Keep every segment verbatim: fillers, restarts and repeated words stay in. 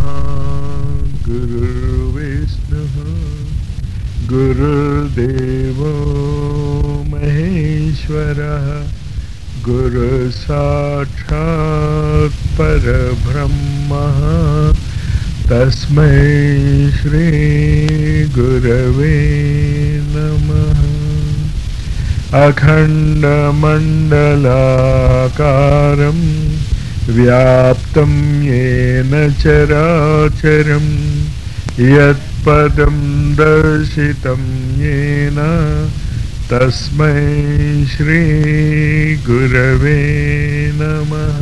ब्रह्मा गुरुर्विष्णुः गुरुर्देवो महेश्वरः गुरुसाक्षात् परब्रह्मः तस्मै श्री गुरवे नमः। अखण्डमण्डलाकारं व्याप्तं येन चराचरं यत्पदं दर्शितं येन तस्मै श्री गुरवे नमः।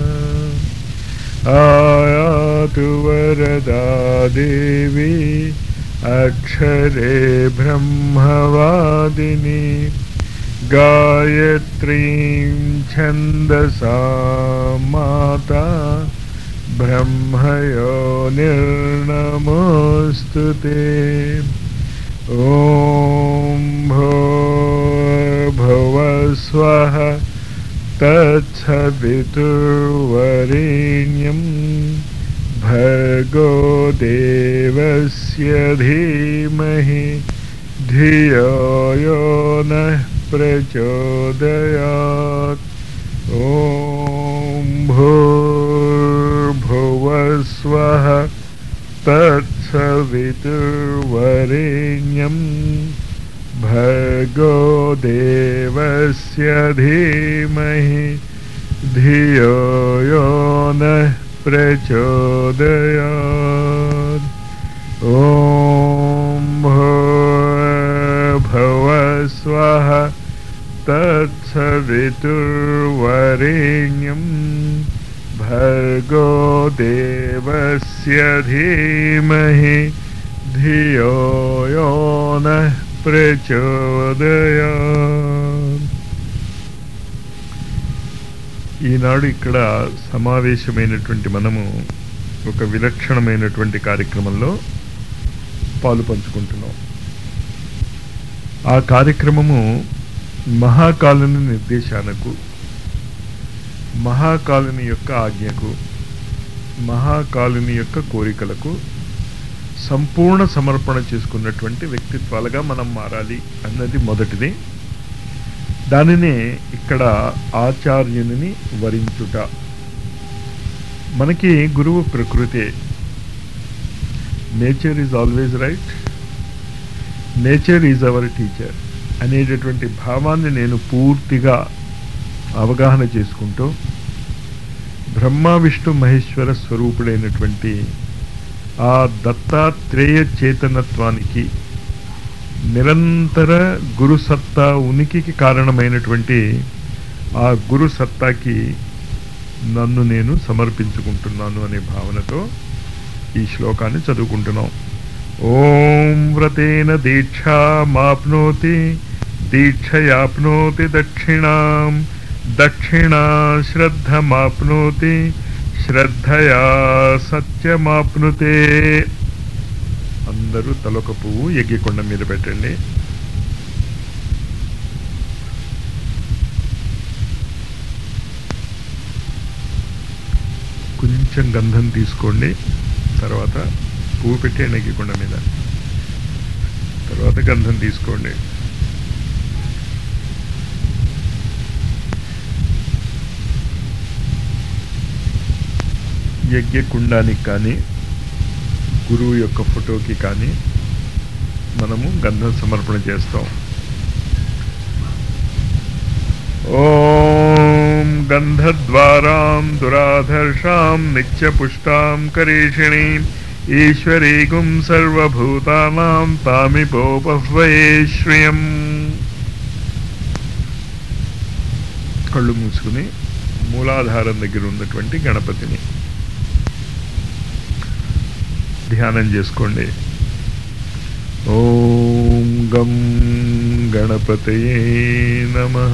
आयातु वरदा देवी अक्षरे ब्रह्मवादिनी गायत्रीं छन्दसा माता ब्रह्मयोनिर्नमोऽस्तु ते। ॐ भूर्भुवः स्वः तत्सवितुर्वरेण्यं भर्गो देवस्य धीमहि धियो यो नः प्रचोदयात्। ॐ भूर्भुवः स्वः तत्सवितुर्वरेण्यं भर्गो देवस्य धीमहि धियो यो नः प्रचोदयात्। ॐ भूर्भुवः स्वः तत्सवितुर्वरेण्यं भर्गो देवस्य धीमहि धियो यो नः ప్రచోదయాత్. ఈనాడు ఇక్కడ సమావేశమైనటువంటి మనము ఒక విలక్షణమైనటువంటి కార్యక్రమంలో పాలు పంచుకుంటున్నాం. ఆ కార్యక్రమము మహాకాలుని నిర్దేశాలకు, మహాకాలుని యొక్క ఆజ్ఞకు, మహాకాలుని యొక్క కోరికలకు సంపూర్ణ సమర్పణ చేసుకున్నటువంటి వ్యక్తిత్వాలుగా మనం మారాలి అన్నది మొదటిది. దానినే ఇక్కడ ఆచార్యుని వరించుట. మనకి గురువు ప్రకృతే. Nature is always right, nature is our teacher అనేటటువంటి భావాన్ని నేను పూర్తిగా అవగాహన చేసుకుంటూ బ్రహ్మ విష్ణు మహేశ్వర స్వరూపుడైనటువంటి ఆ దత్తాత్రేయ చేతనత్వానికి, నిరంతర గురుసత్తా ఉనికికి కారణమైనటువంటి ఆ గురు సత్తాకి నన్ను నేను సమర్పించుకుంటున్నాను అనే భావనతో ఈ శ్లోకాన్ని చదువుకుంటున్నాం. ఓం వ్రతేన దీక్షామాప్నోతి దీక్షయాప్నోతి దక్షిణాం దక్షిణా శ్రద్ధమాప్నోతి శ్రద్ధయా సత్యమాప్నుతే. అందరూ తలొక పువ్వు యజ్ఞకొండ మీద పెట్టండి. కొంచెం గంధం తీసుకోండి, తర్వాత పువ్వు పెట్టేయండి యజ్ఞకొండ మీద, తర్వాత గంధం తీసుకోండి. యజ్ఞకుండానికి కానీ గురువు యొక్క ఫోటోకి కానీ మనము గంధం సమర్పణ చేస్తాం. ఓం గంధద్వారాం దురాధర్షాం నిత్యపుష్టాం కరీషిణీం ఈశ్వరీగుం సర్వభూతానాం తామిపోపహ్వయే శ్రియం. కళ్ళు మూసుకుని మూలాధారం దగ్గర ఉన్నటువంటి గణపతిని ధ్యానం చేసుకోండి. ఓం గం గణపతయే నమః.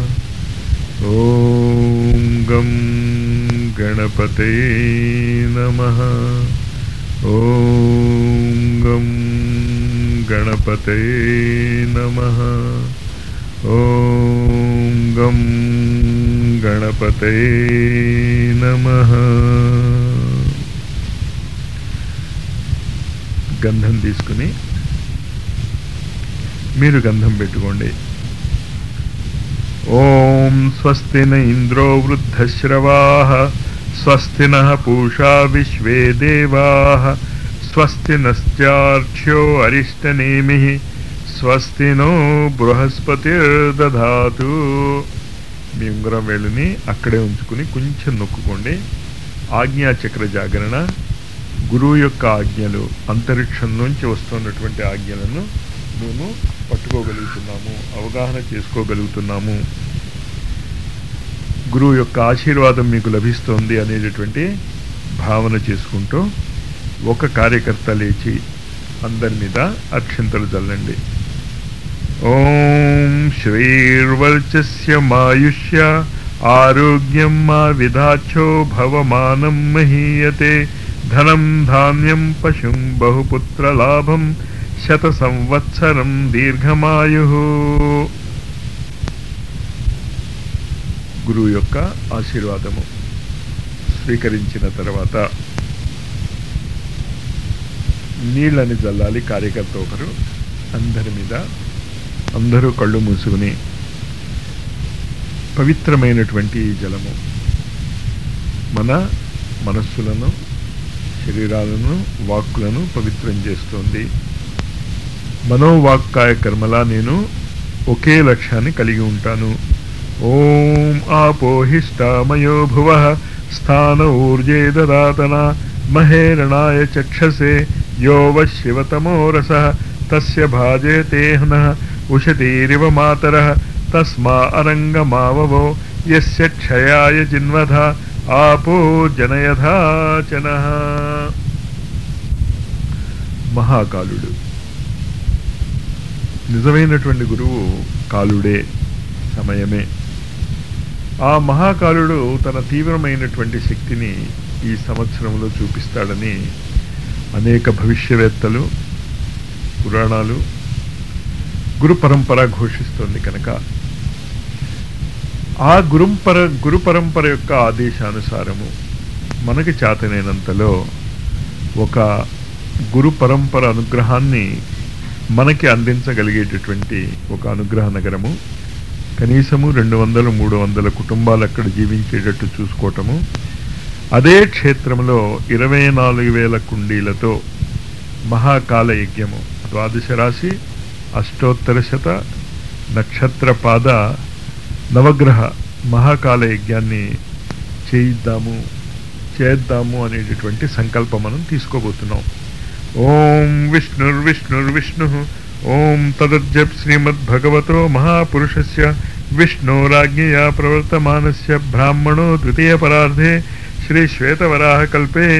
ఓం గం గణపతయే నమః. ఓం గం గణపతయే నమః. ఓం గం గణపతయే నమః. గంధం తీసుకుని మీరు గంధం పెట్టుకోండి. ఓం స్వస్తి న ఇంద్రో వృద్ధశ్రవాః స్వస్తి నః పూషా విశ్వే దేవాః స్వస్తి నశ్చార్క్ష్యో అరిష్టనేమిః స్వస్తి నో బృహస్పతిర్దధాతు. మీ ఉంగరం వేలుని అక్కడే ఉంచుకుని కొంచెం నొక్కుకోండి. ఆజ్ఞాచక్ర జాగరణ, గురువు యొక్క ఆజ్ఞలు, అంతరిక్షం నుంచి వస్తున్నటువంటి ఆజ్ఞలను మేము పట్టుకోగలుగుతున్నాము, అవగాహన చేసుకోగలుగుతున్నాము, గురువు యొక్క ఆశీర్వాదం మీకు లభిస్తోంది అనేటటువంటి భావన చేసుకుంటూ ఒక కార్యకర్త లేచి అందరి మీద అక్షింతలు చల్లండి. ఓం శ్రీర్వర్చస్య మాయుష్య ఆరోగ్యం మా విధాచో భవమానం మహీయతే ధనం ధాన్యం పశుం బహుపుత్ర లాభం శత సంవత్సరం దీర్ఘమాయు. గురువు యొక్క ఆశీర్వాదము స్వీకరించిన తర్వాత నీళ్ళని జల్లాలి కార్యకర్త ఒకరు అందరి మీద. అందరూ కళ్ళు మూసుకుని పవిత్రమైనటువంటి ఈ జలము మన మనస్సులను, శరీరాలను, వాక్కులను పవిత్రం చేస్తోంది. మనోవాక్కాయ కర్మలా నేను ఒకే లక్ష్యాన్ని కలిగి ఉంటాను. ఓం ఆపోహిష్టామయో భువః స్థాన ఊర్జే దదాతన మహేరణాయ చక్షసే యో వశివతమో రసః తస్య భాజయతే హనః ఉషతీరివ మాతరః తస్మా అరంగమావవో యస్య క్షయాయ జిన్వధ ఆపో జనయధాచనః. మహాకాలుడు నిజమైనటువంటి గురువు కాలుడే, సమయమే. ఆ మహాకాలుడు తన తీవ్రమైనటువంటి శక్తిని ఈ సంవత్సరంలో చూపిస్తాడని అనేక భవిష్యవేత్తలు, పురాణాలు, గురు పరంపర ఘోషిస్తోంది. కనుక ఆ గురుపర గురు పరంపర యొక్క ఆదేశానుసారము మనకి చేతనైనంతలో ఒక గురు పరంపర అనుగ్రహాన్ని మనకి అందించగలిగేటటువంటి ఒక అనుగ్రహ నగరము, కనీసము రెండు వందలు మూడు వందల కుటుంబాలు అక్కడ జీవించేటట్టు చూసుకోవటము, అదే క్షేత్రంలో ఇరవై నాలుగు వేల కుండీలతో మహాకాల యజ్ఞము, ద్వాదశ రాశి అష్టోత్తర శత నక్షత్ర పాద నవగ్రహ మహాకాల యజ్ఞాన్ని చేయిద్దాము చేద్దాము అనేటటువంటి సంకల్పం మనం తీసుకోబోతున్నాం. ఓం విష్ణుర్ విష్ణుర్ విష్ణు ఓం తదజ్జప్ శ్రీమద్భగవతో మహాపురుషస్య విష్ణోరాజ్ఞయా ప్రవర్తమానస్య బ్రాహ్మణో ద్వితీయ పరార్ధే శ్రీ శ్వేతవరాహ కల్పే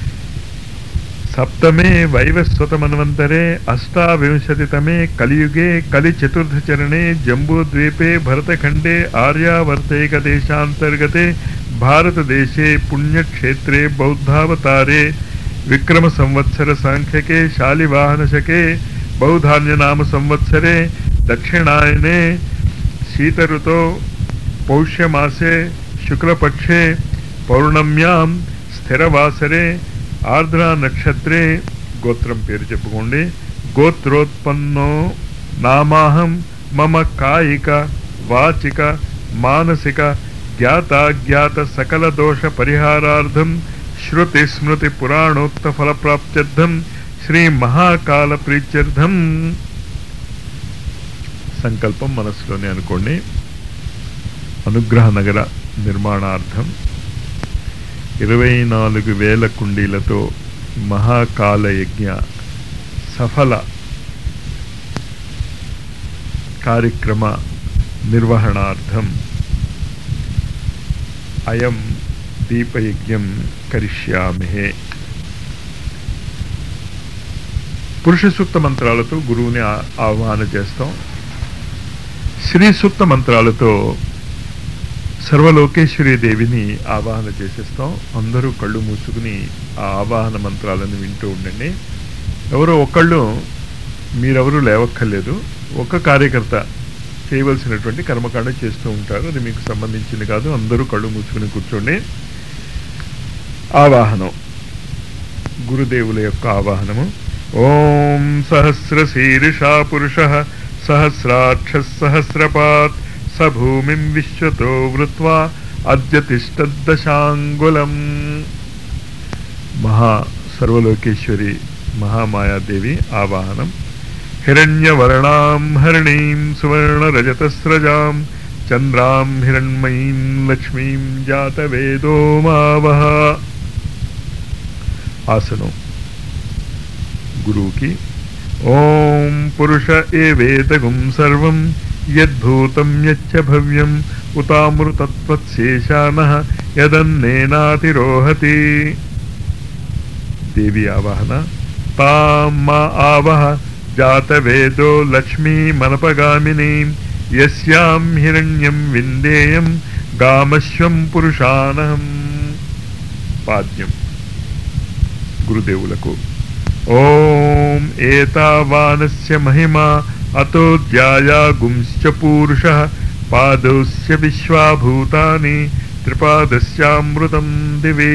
సప్తమే వైవస్వతమన్వంతరే అష్టావింశతితమే కలియుగే కలి చతుర్థచరణే జంబూద్వీపే భరతఖండే ఆర్యావర్తైక దేశాంతర్గతే భారతదేశే పుణ్యక్షేత్రే బౌద్ధావతారే విక్రమ సంవత్సర సాంఖ్యకే శాలివాహనశకే బౌధాన్యనామ సంవత్సరే దక్షిణాయనే శీతరుతో పౌష్యమాసే శుక్లపక్షే పౌర్ణమ్యాం స్థిరవాసరే ఆర్ద్రా నక్షత్రే, గోత్రం పేరు చెప్పుకోండి, గోత్రోత్పన్నో నామాహం మమ కాయిక వాచిక మానసిక జ్ఞాతాజ్ఞాత సకల దోష పరిహారార్థం శృతి స్మృతి పురాణోక్త ఫలప్రాప్త్యర్థం శ్రీ మహాకాల ప్రీత్యర్థం సంకల్పం మనస్సులోనే అనుకోండి. అనుగ్రహ నగర నిర్మాణార్థం ఇరవై నాలుగు వేల కుండీలతో మహాకాల యజ్ఞ సఫల కార్యక్రమ నిర్వహణార్థం అయం దీపయజ్ఞం కరిష్యామి. పురుష సూక్త మంత్రాలతో గురువుని ఆహ్వాన చేస్తాం. శ్రీ సూక్త మంత్రాలతో సర్వలోకేశ్వరి దేవిని ఆవాహన చేసేస్తాం. అందరూ కళ్ళు మూసుకుని ఆ ఆవాహన మంత్రాలను వింటూ ఉండండి. ఎవరో ఒకళ్ళు, మీరెవరూ లేవక్కర్లేదు, ఒక కార్యకర్త చేయవలసినటువంటి కర్మకాండ చేస్తూ ఉంటారు. అది మీకు సంబంధించింది కాదు. అందరూ కళ్ళు మూసుకుని కూర్చోండి. ఆవాహనం గురుదేవుల యొక్క ఆవాహనము. ఓం సహస్రశీర్షా పురుషః సహస్రాక్షः సహస్రపాత్ స భూమిం విశ్వతో వృత్వా అద్య తిష్టద్దశాంగులం. మహా సర్వలోకేశ్వరి మహామాయాదేవి ఆవాహనం. హిరణ్యవర్ణాం హరిణీం సువర్ణరజతస్రజాం చంద్రాం హిరణ్మయీం లక్ష్మీం జాతవేదో మావహ. ఆసనం గురువుకి. ఓం పురుష ఏవేదగుం సర్వం యద్భూతం యచ్చ భవ్యం ఉతామృతత్వత్శేషానః యదన్నేనాతిరోహతి. దేవి ఆవాహన. తాం మా ఆవహ జాతవేదో లక్ష్మీమనపగామినీం యస్యాం హిరణ్యం విందేయం గామశ్వం పురుషానహం. పాద్యం గురుదేవులకు. ఓం ఏతావానస్య మహిమా అతో ధ్యాయాగుంశ్చ పూరుషః పాదౌస్య విశ్వాభూతాని త్రిపాదస్యామృతం దివి.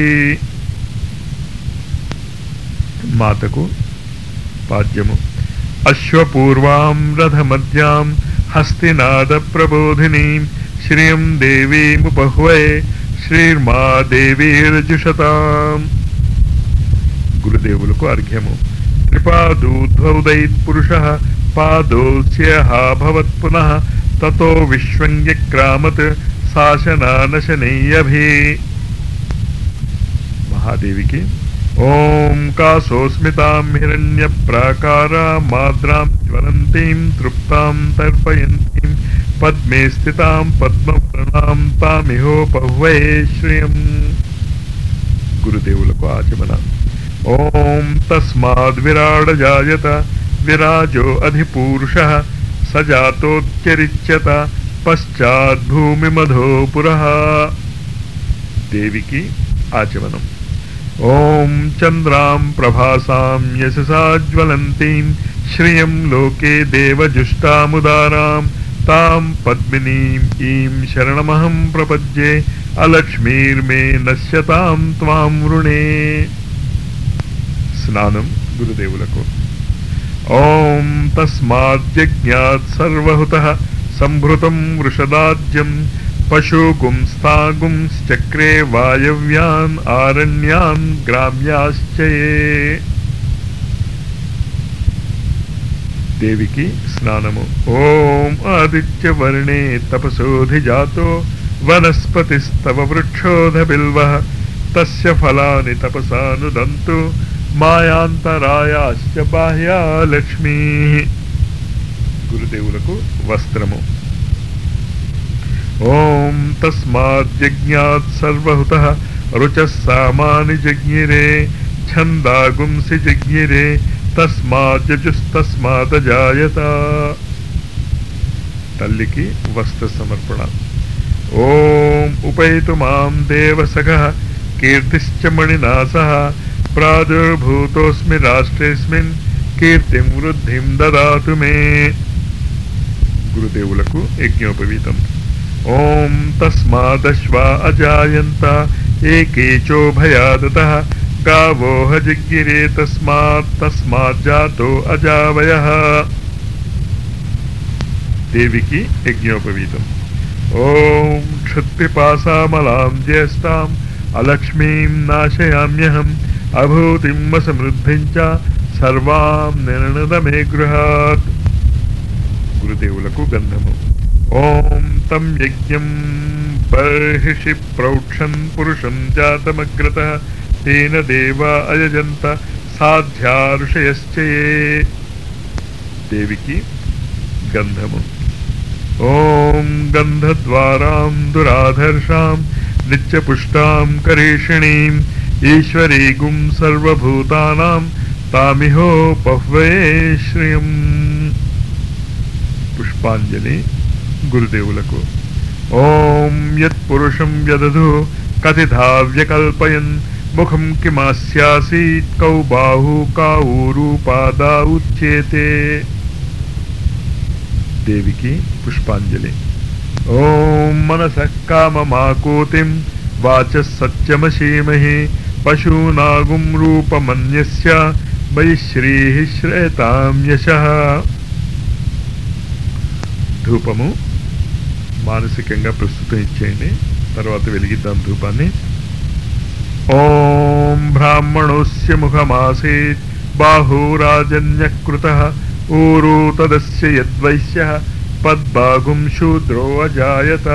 మాతకు పాద్యము. అశ్వపూర్వాం రథమధ్యాం హస్తినాద ప్రబోధినీం శ్రియం దేవీముపహ్వయే శ్రీర్మా దేవీర్జుషతాం. గురుదేవులకు అర్ఘ్యము. త్రిపాదూర్ధ్వోదయత్ పురుషః పాదోస్యః భవత్ పునః తతో విశ్వంగ్యక్రామత్ శాసనానశనైయభి. మహాదేవికి. ఓం కాసోస్మితాం హిరణ్య ప్రాకారా మాద్రాం జ్వలంతీం తృప్తాం తర్పయంతీం పద్మే స్థితాం పద్మవర్ణాం తామిహోపహ్వయే శ్రియం. గురుదేవులకు ఆచమన. ఓం తస్మాద్ విరాడ జాయత విరాజో అధిపూరుషః సజాతోత్యరిచ్యత పశ్చాద్ భూమిమధో పురః. దేవికి ఆచమనం. ఓం చంద్రాం ప్రభాసాం యశసా జ్వలంతీం శ్రియం లోకే దేవజుష్టాముదారాం తాం పద్మినీం ఈం శరణమహం ప్రపద్యే అలక్ష్మీర్మే నశ్యతాం త్వాం వృణే. స్నానం గురుదేవులకు. ఓం తస్మాద్యజ్ఞాత్ సర్వహుతః సంభృతం వృషదాజ్యం పశూగుంస్తాగుంశ్చక్రే వాయవ్యాన్ ఆరణ్యాన్ గ్రామ్యాశ్చయే. దేవికి స్నానము. ఓం ఆదిత్యవర్ణే తపసోధిజాతో వనస్పతిస్తవ వృక్షోధ బిల్వః తస్య ఫలాని తపసానుదంతు మాయాంతరాయాశ్చ బాహ్యా లక్ష్మీ. గురుదేవులకు వస్త్రము. ఓం తస్మాద్యజ్ఞాత్ సర్వహుతః రుచః సామాని జజ్ఞిరే ఛందాగుంసి జజ్ఞిరే తస్మాజ్జుస్తస్మాదజాయత. తల్లికి వస్త్ర సమర్పణ. ఓం ఉపైతు మాం దేవసఖః కీర్తిశ్చ మణినా సహ ప్రాదుర్భూతోస్మి రాష్ట్రేస్మిన్ కీర్తిం వృద్ధిం దదాతు మే. గురుదేవులకు యజ్ఞోపవీతం. ఓం తస్మాదశ్వా అజాయంత ఏకేచోభయాదతః గావోహ జిగ్గిరే తస్మాత్ తస్మాజ్జాతో అజావయః. దేవికి యజ్ఞోపవీతం. ఓం క్షుత్పిపాసామలాం జ్యేష్ఠాం అలక్ష్మీం నాశయామ్యహం అభూతిం సమృద్ధిం చ సర్వాం నిర్ణద మే గృహాత్. గురుదేవులకు గంధము. ఓం తం యజ్ఞం బర్హిషి ప్రౌక్షన్ పురుషం జాతమగ్రతః తేన దేవా అయజంత సాధ్యా ఋషయశ్చయే. దేవికి గంధము. ఓం గంధద్వారాం దురాధర్షాం నిత్యపుష్టాం కరీషిణీం ఈశ్వరీగుం సర్వభూతానాం తామిహోపహ్వయే శ్రియం. పుష్పాంజలి గురుదేవులకు. ఓం యత్పురుషం వ్యదధు కథితా వ్యకల్పయన్ ముఖం కిమాస్యాసీత్ కౌ బాహు కాఊరు పాదా ఉచ్యేతే. దేవికి పుష్పాంజలి. ఓం మనసః కామమాకోతిం వాచః సత్యమశీమహి పశూనాగుం రూపమన్యస్య మయి శ్రీ శ్రేతాం యశః. ధూపము మానసికంగా ప్రస్తుతం ఇచ్చేయండి, తర్వాత వెలిగిద్దాం ధూపాన్ని. ఓం బ్రాహ్మణోస్య ముఖమాసీత్ బాహూరాజన్యకృతః ఊరు తదస్య యద్వైశ్యః పద్బాగుం శూద్రో అజాయత.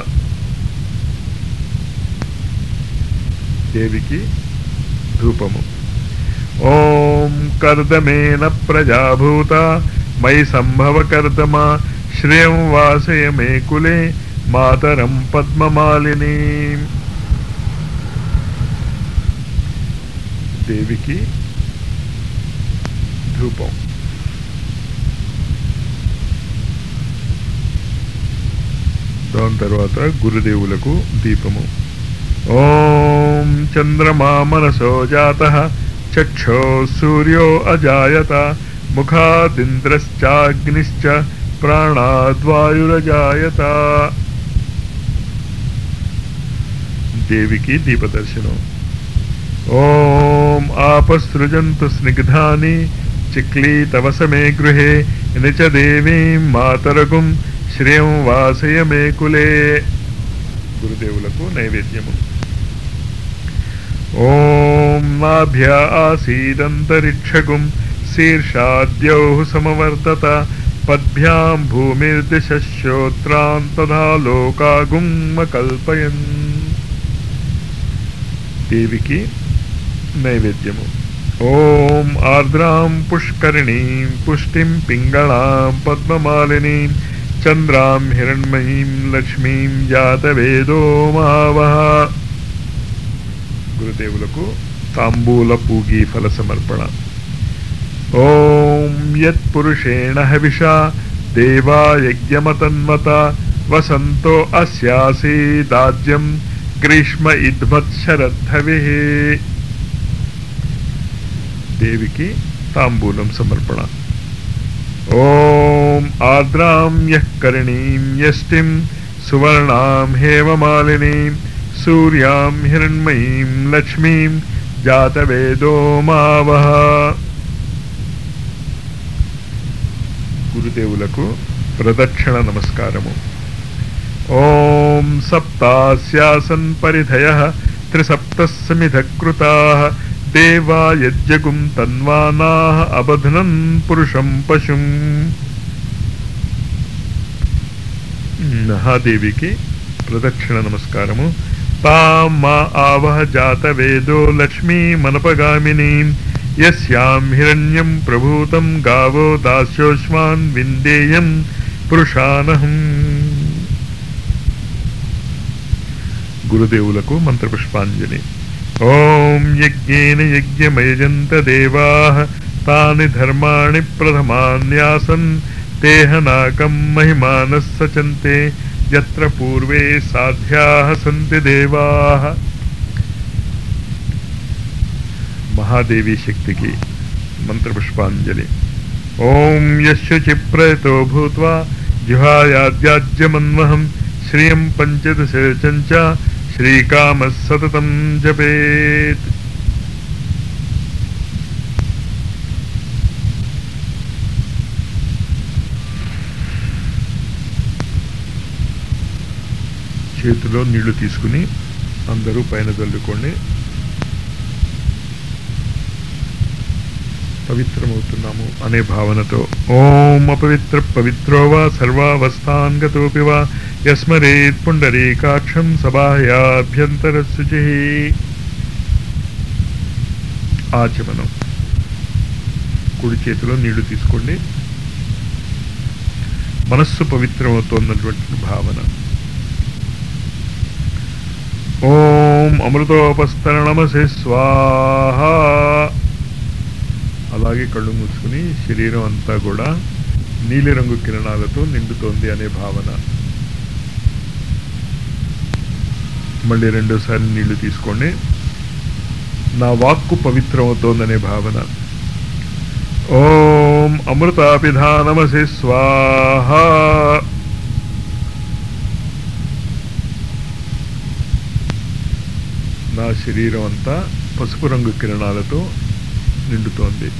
దేవికి ధూపము. ఓం కర్దమేన ప్రజాభూత మయి సంభవ కర్దమ శ్రేయం వాసయ మే కులే మాతరం పద్మమాలిని. దేవికి ధూపం. దాని తర్వాత గురుదేవులకు దీపము. ఓం చంద్రమా మనసో జాతః చక్షో సూర్యో అజాయత ముఖాదింద్రశ్చాగ్నిశ్చ ప్రాణాద్వాయురజాయత. దేవికి దీపదర్శనం. ఓం ఆపసృజంతు స్నిగ్ధాని చిక్లీతవసమే గృహే నిచ దేవీం మాతరగుం శ్రేయం వాసయ మే కులే. గురుదేవులకు నైవేద్యము. ఓం నాభ్య ఆసీదంతరిక్షగుం శీర్షాద్యౌః సమవర్తత పద్భ్యాం భూమిర్దిశ్రోత్రాన్ తథా లోకాగుం కల్పయన్. దేవికి నైవేద్యము. ఓం ఆర్ద్రాం పుష్కరిణీం పుష్టిం పింగళాం పద్మమాలినీం చంద్రాం హిరణ్మయీం లక్ష్మీం జాతవేదో మహావహ. గురుదేవులకు తాంబూల పూగి ఫల సమర్పణ. ఓం యత్పురుషేణ హవిషా దేవా యజ్ఞమతన్మత వసంతో అస్యాసీదాజ్యం గ్రీష్మ ఇద్మత్శరద్ధవిః. దేవికి తాంబూలం సమర్పణ. ఓం ఆర్ద్రాం యః కరిణీం యష్టిం సువర్ణాం హేమమాలినీం సూర్యాం హిరణ్మయీం లక్ష్మీం జాతవేదో మావహ. గురుదేవులకు ప్రదక్షిణ నమస్కారము. ఓం సప్తాస్యాసన్ పరిధయః త్రిసప్తః సమిధకృతాః దేవా యజ్జగుం తన్వానాః అబధ్నన్ పురుషం పశుం. మహాదేవికి ప్రదక్షిణ నమస్కారము. తాం మా ఆవహ జాతవేదో లక్ష్మీ మనపగామినీం యస్యాం హిరణ్యం ప్రభూతం గావో దాస్యోష్మాన్ విందేయం పురుషానహం. గురుదేవులకు మంత్రపుష్పాంజలి. ఓం యజ్ఞేన యజ్ఞమయజంత దేవాః తాని ధర్మాణి ప్రథమాన్యాసన్ తేహనాకం మహిమానః సచంతే యత్ర పూర్వే సాధ్యాః సంతి దేవాః. మహాదేవి శక్తికి మంత్రపుష్పాంజలి. ఓం యశ్శుచి ప్రయతో భూత్వా జుహాయాద్యాజ్యమన్వహం శ్రియం పంచదశచంచ శ్రీకామః సతతం జపేత్. చేతిలో నీళ్లు తీసుకుని అందరూ పైన చల్లుకోండి. పవిత్రమవుతున్నాము అనే భావనతో ఓం అపవిత్ర పవిత్రో వా సర్వావస్థాన్ గతోపి వా యస్మరేత్ పుండరీకాక్షం సభాయాభ్యంతర శుచి. ఆచమనం. కుడి చేతిలో నీళ్లు తీసుకోండి. మనస్సు పవిత్రమవుతున్నటువంటి భావన. ఓం అమృతోపస్తరణమసి స్వాహ. అలాగే కళ్ళు మూసుకుని శరీరం అంతా కూడా నీలిరంగు కిరణాలతో నిండుతోంది అనే భావన. మళ్ళీ రెండోసారి నీళ్లు తీసుకోండి. నా వాక్కు పవిత్రమవుతోందనే భావన. ఓం అమృతాపిధానమసి స్వాహ. నా శరీరం అంతా పసుపు రంగు కిరణాలతో నిండుతోంది.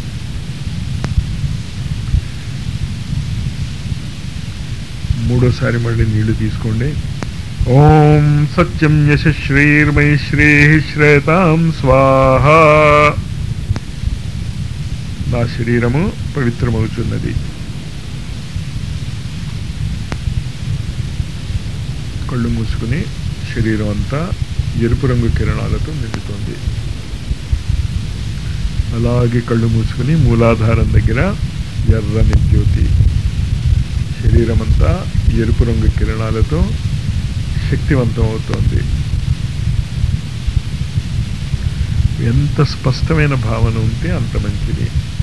మూడోసారి మళ్ళీ నీళ్లు తీసుకోండి. ఓం సత్యం యశశ్రీర్మై శ్రీ శ్రేతాం స్వాహ. నా శరీరము పవిత్రమవుతున్నది. కళ్ళు మూసుకుని శరీరం అంతా ఎరుపు రంగు కిరణాలతో నిండుతోంది. అలాగే కళ్ళు మూసుకుని మూలాధారం దగ్గర ఎర్రని జ్యోతి, శరీరం అంతా ఎరుపు రంగు కిరణాలతో శక్తివంతం అవుతోంది. ఎంత స్పష్టమైన భావన ఉంటే అంత మంచిది.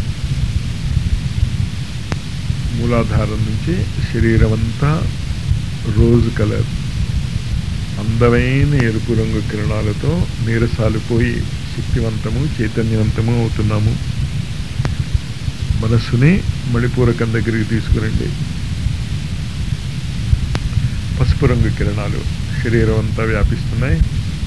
మూలాధారం నుంచి శరీరం అంతా రోజ్ కలర్ అందమైన ఎరుపు రంగు కిరణాలతో నీరసాలు పోయి శక్తివంతము చైతన్యవంతము అవుతున్నాము. మనస్సుని మణిపూరకం దగ్గరికి తీసుకురండి. పసుపు రంగు కిరణాలు శరీరం అంతా వ్యాపిస్తున్నాయి.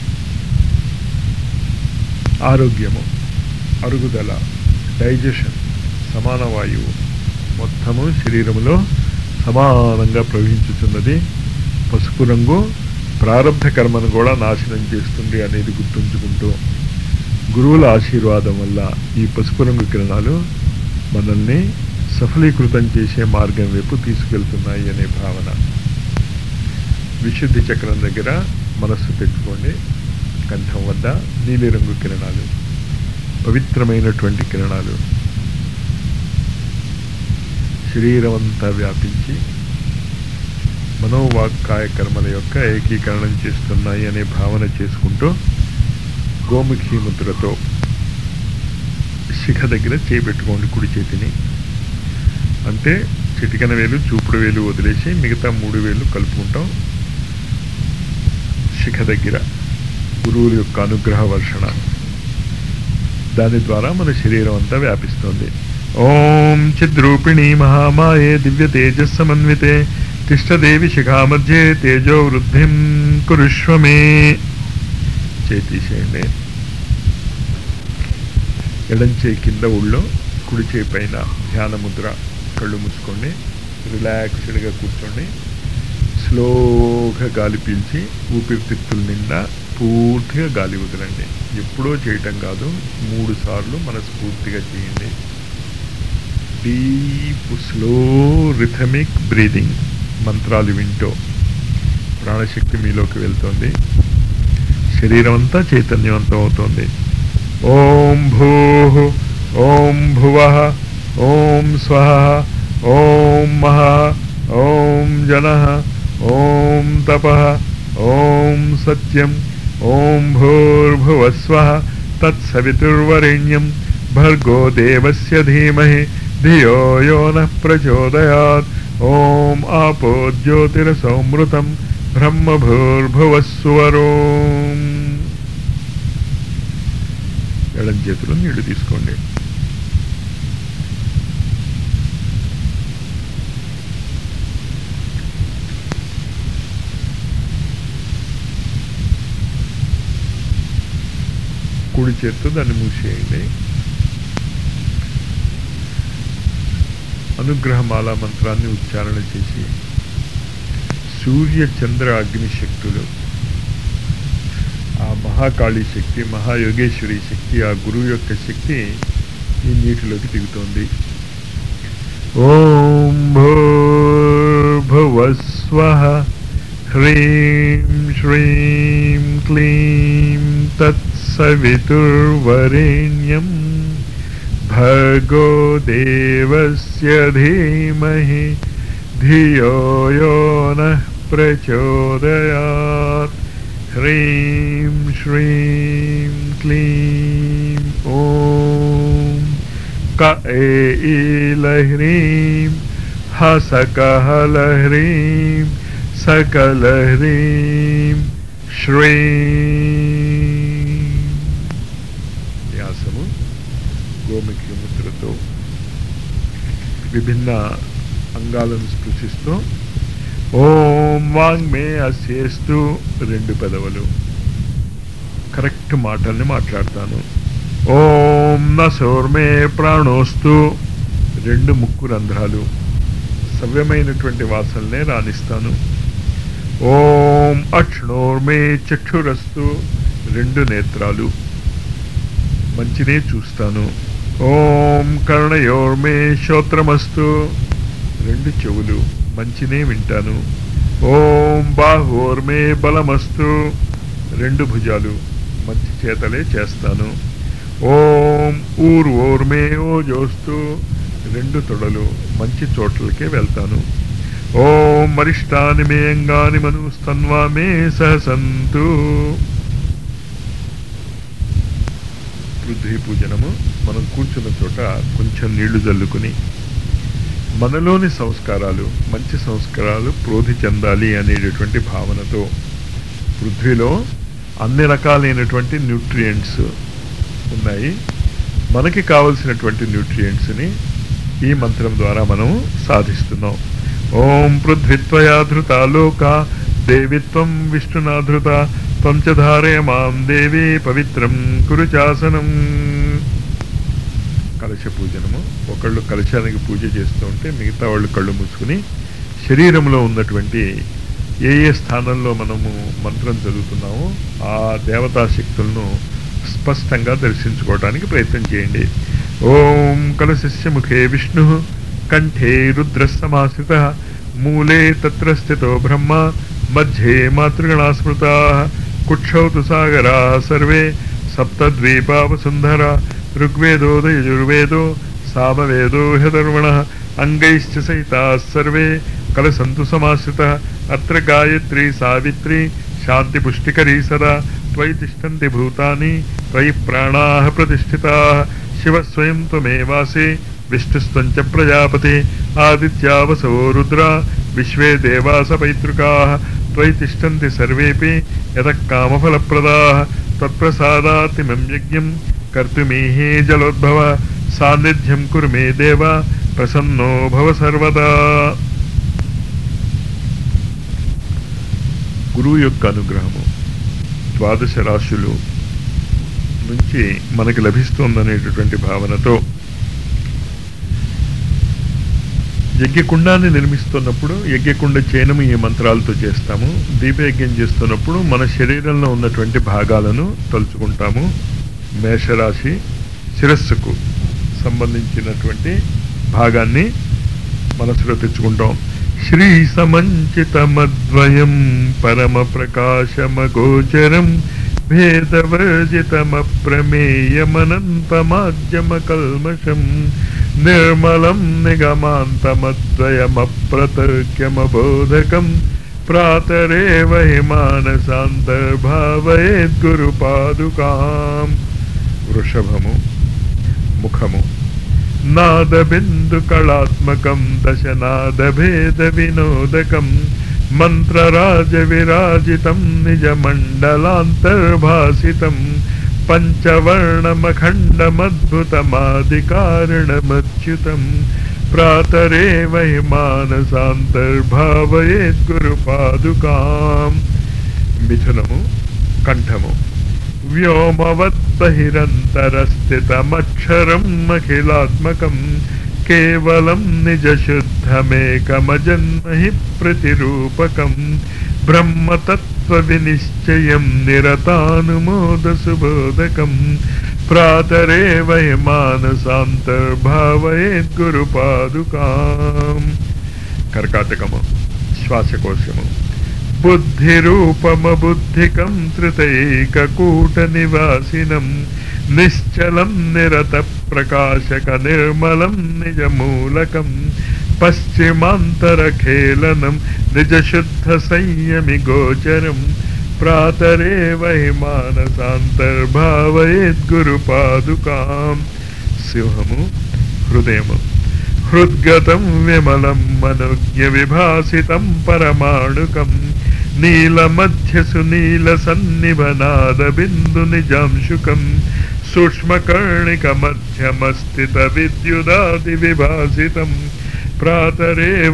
ఆరోగ్యము, అరుగుదల, డైజెషన్, సమాన వాయువు మొత్తము శరీరములో సమానంగా ప్రవహించుతున్నది. పసుపు రంగు ప్రారంభ కర్మను కూడా నాశనం చేస్తుంది అనేది గుర్తుంచుకుంటూ, గురువుల ఆశీర్వాదం వల్ల ఈ పసుపు రంగు కిరణాలు మనల్ని సఫలీకృతం చేసే మార్గం వైపు తీసుకెళ్తున్నాయి అనే భావన. విశుద్ధి చక్రం దగ్గర మనస్సు పెట్టుకోండి. కంఠం వద్ద నీలిరంగు కిరణాలు, పవిత్రమైనటువంటి కిరణాలు శరీరం అంతా వ్యాపించి మనోవాక్కాయ కర్మల యొక్క ఏకీకరణం చేస్తున్నాయి అనే భావన చేసుకుంటూ గోముఖి ముద్రతో శిఖ దగ్గర చేపెట్టుకోండి. కుడి చేతిని అంటే చిటికన వేలు చూపుడు వేలు వదిలేసి మిగతా మూడు వేలు కలుపుకుంటాం. శిఖ దగ్గర గురువుల యొక్క అనుగ్రహ వర్షణ, దాని ద్వారా మన శరీరం అంతా వ్యాపిస్తుంది. ఓం చిద్రూపిణి మహామాయే దివ్య తేజస్సమన్వితే తిష్టదేవి శిఖా మధ్యే తేజో వృద్ధిం కురుష్వమే. చేతీసేయండి. ఎడం చేయి కింద ఊళ్ళో, కుడి చేయి పైన ధ్యాన ముద్ర. కళ్ళు మూసుకోండి. రిలాక్స్డ్గా కూర్చోండి. స్లోగా గాలి పీల్చి ఊపిరితిత్తుల నిండా పూర్తిగా గాలి వదలండి. ఎప్పుడో చేయటం కాదు, మూడు సార్లు మనస్ఫూర్తిగా చేయండి. డీప్ స్లో రిథమిక్ బ్రీదింగ్ మంత్రాలు వింటూ ప్రాణశక్తి మీలోకి వెళ్తుంది. శరీరం అంతా చైతన్యవంతం అవుతుంది. ఓం భూ ఓం భువః ఓం స్వః ఓం మహా ఓం జనః ఓం తపః ఓం సత్యం ఓం భూర్భువస్వః తత్సవితుర్వరేణ్యం భర్గో దేవస్య ధీమహి ధియో యో నః ప్రచోదయాత్. ఓం ఆపో జ్యోతిరసౌమృతం బ్రహ్మభూర్భువస్సువరోం. ఎడం చేతిలో నీళ్లు తీసుకోండి. కుడి చేత్తో దాన్ని మూసేయండి. అనుగ్రహమాల మంత్రాన్ని ఉచ్చారణ చేసి సూర్య చంద్ర అగ్ని శక్తులు, ఆ మహాకాళీ శక్తి, మహాయోగేశ్వరి శక్తి, ఆ గురువు యొక్క శక్తి ఈ నీటిలోకి దిగుతోంది. ఓం భూర్భువస్వః హ్రీం శ్రీం క్లీం తత్సవితుర్వరేణ్యం భర్గో దేవస్య ధీమహి ధియో యో నః ప్రచోదయాత్. హ్రీం శ్రీం క్లీం ఓం కైలహ్రీం హసకహలహ్రీం సకలహ్రీం శ్రీం. వ్యాసము గోముఖి ముద్రతో విభిన్న అంగాలను స్పృశిస్తూ ఓం వాంగ్మే అస్యేస్తు రెండు పెదవులు. కరెక్ట్ మాటల్ని మాట్లాడతాను. ఓం నసోర్మే ప్రాణోస్తు, రెండు ముక్కు రంధ్రాలు, సవ్యమైనటువంటి వాసనలే రాణిస్తాను. ఓం అక్ష్ణోర్మే చక్షురస్తు, రెండు నేత్రాలు, మంచినే చూస్తాను. ఓం కర్ణయోర్మే శ్రోత్రమస్తు, రెండు చెవులు, మంచినే వింటాను. ఓం బాహోర్మే బలమస్తు, రెండు భుజాలు, మంచి చేతలే చేస్తాను. ఓం ఊర్వోర్మే ఓజోస్తు, రెండు తొడలు, మంచి చోట్లకే వెళ్తాను. ఓం మరిష్టాని మే అంగాని మనుస్తన్వా మే సహసంతు. పృథ్వీ పూజనము. మనం కూర్చున్న చోట కొంచెం నీళ్లు జల్లుకుని మనలోని సంస్కారాలు, మంచి సంస్కారాలు ప్రోధి చెందాలి అనేటటువంటి భావనతో, పృథ్వీలో అన్ని రకాలైనటువంటి న్యూట్రియంట్స్ ఉన్నాయి, మనకి కావలసినటువంటి న్యూట్రియంట్స్ని ఈ మంత్రం ద్వారా మనం సాధిస్తున్నాం. ఓం పృథ్వీత్వయాధృత లోక దేవిత్వం విష్ణునాధృత పంచధారయ మాం దేవి పవిత్రం కురుచాసనం. కలశ పూజనము. ఒకళ్ళు కలశానికి పూజ చేస్తూ ఉంటే మిగతా వాళ్ళు కళ్ళు మూసుకుని శరీరంలో ఉన్నటువంటి ఏ ఏ స్థానంలో మనము మంత్రం చదువుతున్నామో ఆ దేవతా శక్తులను స్పష్టంగా దర్శించుకోవడానికి ప్రయత్నం చేయండి. ఓం కలశస్య ముఖే విష్ణు కంఠే రుద్ర సమాశ్రిత మూలే తత్ర స్థితో బ్రహ్మ మధ్యే మాతృగణా స్మృతా కుక్షౌ తు సాగరా సర్వే సప్తద్వీపావసుంధర ఋగ్వేదో యజుర్వేదో సామవేదో హ్యధర్వణః అంగైశ్చ సహితాః సర్వే కలసంతు సమాశ్రితః అత్ర గాయత్రీ సావిత్రీ శాంతి పుష్టికరీ సదా త్వయి తిష్టంతి భూతాని త్వయి ప్రాణాః ప్రతిష్ఠితాః శివ స్వయం త్వమేవాసి విష్ణుస్త్వం చ ప్రజాపతి ఆదిత్యావసో రుద్ర విశ్వే దేవాస పైతృకాః త్వయి తిష్టంతి సర్వేపి యతః కామఫలప్రదాః తత్ప్రసాదాతిమం యజ్ఞం కర్తుమీహి జలోద్భవ సాన్నిధ్యం కురు మే దేవ ప్రసన్నో భవ సర్వదా. గురువు యొక్క అనుగ్రహము ద్వాదశ రాశులు నుంచి మనకి లభిస్తోందనేటటువంటి భావనతో యజ్ఞకుండాన్ని నిర్మిస్తున్నప్పుడు యజ్ఞకుండ చైనము ఈ మంత్రాలతో చేస్తాము. దీపయజ్ఞం చేస్తున్నప్పుడు మన శరీరంలో ఉన్నటువంటి భాగాలను తలుచుకుంటాము. మేషరాశి శిరస్సుకు సంబంధించినటువంటి భాగాన్ని మనసులో తెచ్చుకుంటాం. శ్రీ సమంచితమద్వయం పరమ ప్రకాశమగోచరం భేదవర్జితమప్రమేయమనంతమాద్యమకల్మషం నిర్మలం నిగమాంతమద్వయమప్రతర్క్యమబోధకం ప్రాతరేవ హిమానసాంతర్భావయేద్గురుపాదుకాం. వృషభము. ముఖము. నాదబిందు కళాత్మకం దశనాదభేద వినోదకం మంత్రరాజ విరాజితం నిజమండలాంతర్భాసితం పంచవర్ణమఖండమద్భుతమాదికారణమచ్యుతం ప్రాతరేవ హిమానసాంతర్భావయేద్గురుపాదుకాం. మిథునము. కంఠము. వ్యోమవద్బహిరంతరస్థితమక్షరం అఖిలాత్మకం కేవలం నిజశుద్ధమేకమజన్మహి ప్రతిరూపకం బ్రహ్మతత్వ వినిశ్చయం నిరతానుమోద సుబోధకం ప్రాతరేవ హిమానసాంతర్భావయేద్గురుపాదుకాం. కర్కాటకము. శ్వాసకోశము. బుద్ధిరూపమబుద్ధికం త్రితైకకూట నివాసినం నిశ్చలం నిరత ప్రకాశక నిర్మలం నిజమూలకం పశ్చిమాంతరఖేళనం నిజశుద్ధ సంయమి గోచరం ప్రాతరేవ హిమానసాంతర్భావయేద్గురుపాదుకాం. సింహము. హృదయము. హృద్గతం విమలం మనోజ్ఞ విభాసితం పరమాణుకం నీలమధ్యసు నీల సన్నిభనాద బిందు నిజాంశుకం సూక్ష్మకర్ణిక మధ్యమస్థిత విద్యుదాది విభాసితం ప్రాతరేవ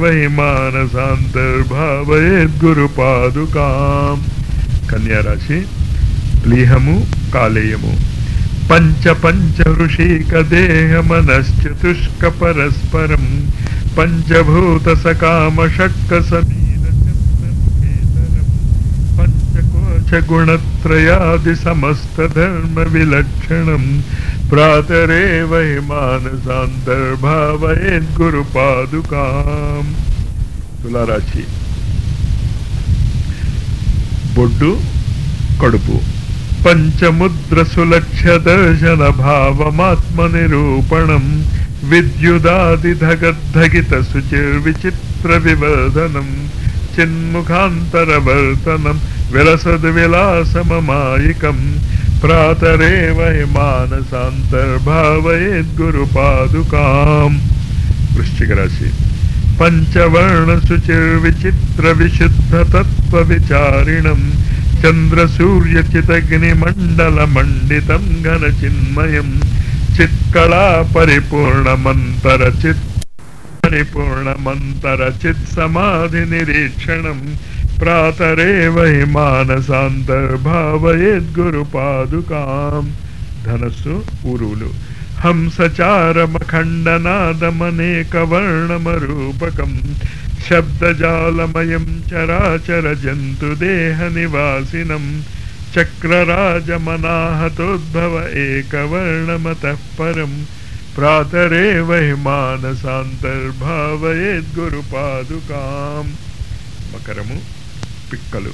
హిమానసాంతర్భావయేద్గురుపాదుకాం. కన్యారాశి. ప్లీహము. కాలేయము. పంచ పంచ ఋషిక దేహ మనశ్చతుష్క పరస్పరం పంచభూత సకామ షట్క సమీర చంద్రముఖేతరం పంచకోశ గుణత్రయాది సమస్త ధర్మ విలక్షణం ప్రాతరేవ హి మానసాంతర్భావయేద్ గురు పాదుకాం. తులారాశి బొడ్డు కడుపు పంచముద్ర సులక్ష్య దర్శన భావమాత్మ నిరూపణం విద్యుదాది ధగద్ధగిత శుచిర్విచిత్ర వివర్ధనం చిన్ముఖాంతరవర్తనం విలసద్ విలాసమమాయికం ప్రాతరేవ హి మానసాంతర్భావయేద్ గురు పాదుకాం. వృశ్చిక రాశి పంచవర్ణ శుచిర్విచిత్ర విశుద్ధ తత్వ విచారిణం చంద్ర సూర్య చితగ్ని మండల మండితం ఘన చిన్మయం చిత్కళా పరిపూర్ణమంతర చిత్ పరిపూర్ణమంతర చిత్ సమాధి నిరీక్షణం ప్రాతరేవ హి మానసాంతర్భావయేద్ గురు పాదుకాం. ధనస్సు ఊరువులు హంసచారమఖండనాదమనేక వర్ణమరూపకం శబ్దజాలమయం చరాచర జంతు దేహ నివాసినం చక్రరాజమనాహతోద్భవ ఏకవర్ణమతః పరం ప్రాతరేవ హి మానసాంతర్భావయేద్ గురు పాదుకాం. మకరము పిక్కలు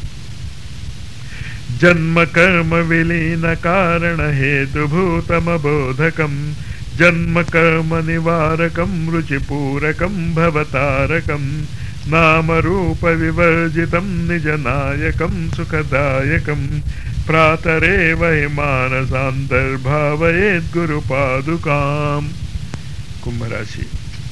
జన్మ కర్మ విలీన కారణ హేతుభూతమబోధకం జన్మ కర్మ నివారకం రుచిపూరకం భవతారకం నామరూప వివర్జితం నిజనాయకం సుఖదాయకం ప్రాతరేవ హి మానసాంతర్భావయేద్ గురు పాదుకాం. కుంభరాశి